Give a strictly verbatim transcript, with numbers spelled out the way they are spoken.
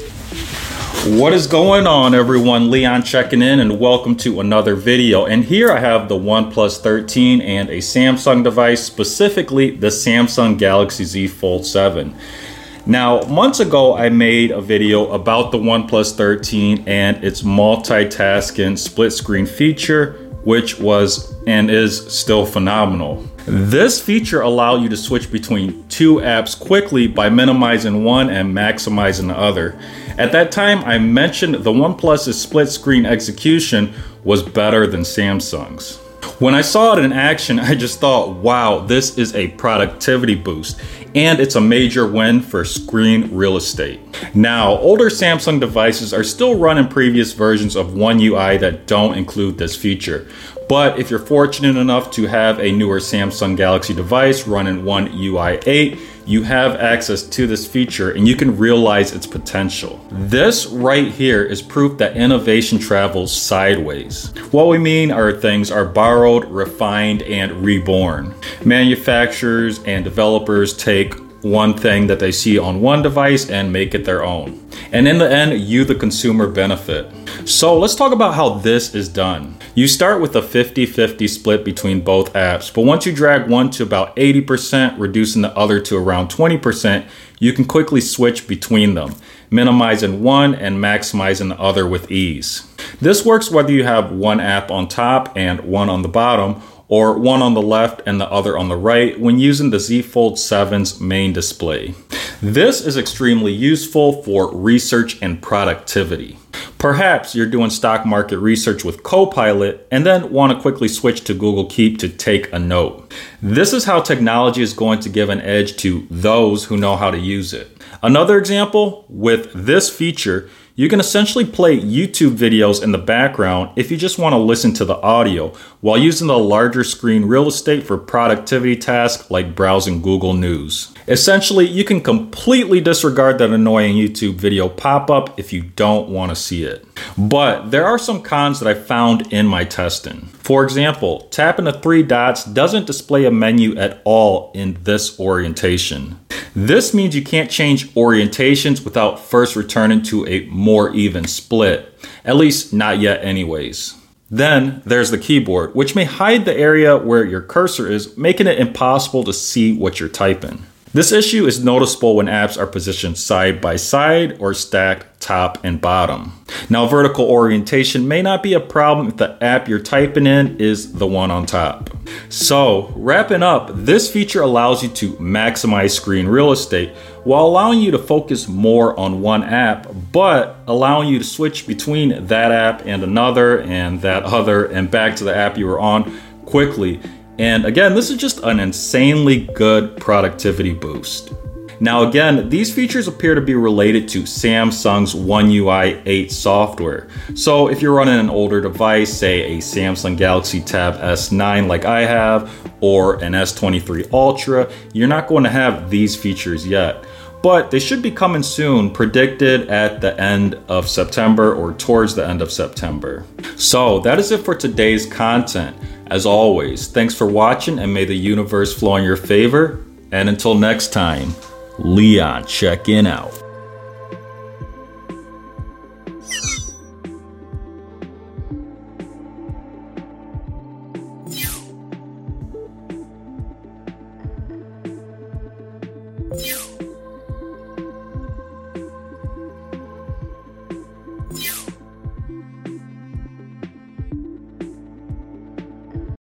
What is going on, everyone? Leon checking in, and welcome to another video. And here I have the OnePlus thirteen and a Samsung device, specifically the Samsung Galaxy Z Fold seven. Now, months ago, I made a video about the OnePlus thirteen and its multitasking split screen feature, which was and is still phenomenal. This feature allows you to switch between two apps quickly by minimizing one and maximizing the other. At that time, I mentioned the OnePlus's split screen execution was better than Samsung's. When I saw it in action, I just thought, wow, this is a productivity boost, and it's a major win for screen real estate. Now, older Samsung devices are still running previous versions of One U I that don't include this feature. But if you're fortunate enough to have a newer Samsung Galaxy device running One U I eight, you have access to this feature and you can realize its potential. This right here is proof that innovation travels sideways. What we mean are things are borrowed, refined, and reborn. Manufacturers and developers take one thing that they see on one device and make it their own. And in the end, you, the consumer, benefit. So let's talk about how this is done. You start with a fifty fifty split between both apps, but once you drag one to about eighty percent, reducing the other to around twenty percent, you can quickly switch between them, minimizing one and maximizing the other with ease. This works whether you have one app on top and one on the bottom, or one on the left and the other on the right when using the Z Fold seven's main display. This is extremely useful for research and productivity. Perhaps you're doing stock market research with Copilot and then want to quickly switch to Google Keep to take a note. This is how technology is going to give an edge to those who know how to use it. Another example, with this feature, you can essentially play YouTube videos in the background if you just want to listen to the audio while using the larger screen real estate for productivity tasks like browsing Google News. Essentially, you can completely disregard that annoying YouTube video pop-up if you don't want to see it. But there are some cons that I found in my testing. For example, tapping the three dots doesn't display a menu at all in this orientation. This means you can't change orientations without first returning to a more even split, at least not yet anyways. Then there's the keyboard, which may hide the area where your cursor is, making it impossible to see what you're typing. This issue is noticeable when apps are positioned side by side or stacked top and bottom. Now, vertical orientation may not be a problem if the app you're typing in is the one on top. So, wrapping up, this feature allows you to maximize screen real estate while allowing you to focus more on one app, but allowing you to switch between that app and another and that other and back to the app you were on quickly. And again, this is just an insanely good productivity boost. Now again, these features appear to be related to Samsung's One U I eight software. So if you're running an older device, say a Samsung Galaxy Tab S nine like I have, or an S twenty-three Ultra, you're not going to have these features yet. But they should be coming soon, predicted at the end of September or towards the end of September. So that is it for today's content. As always, thanks for watching and may the universe flow in your favor. And until next time, Leon check in out.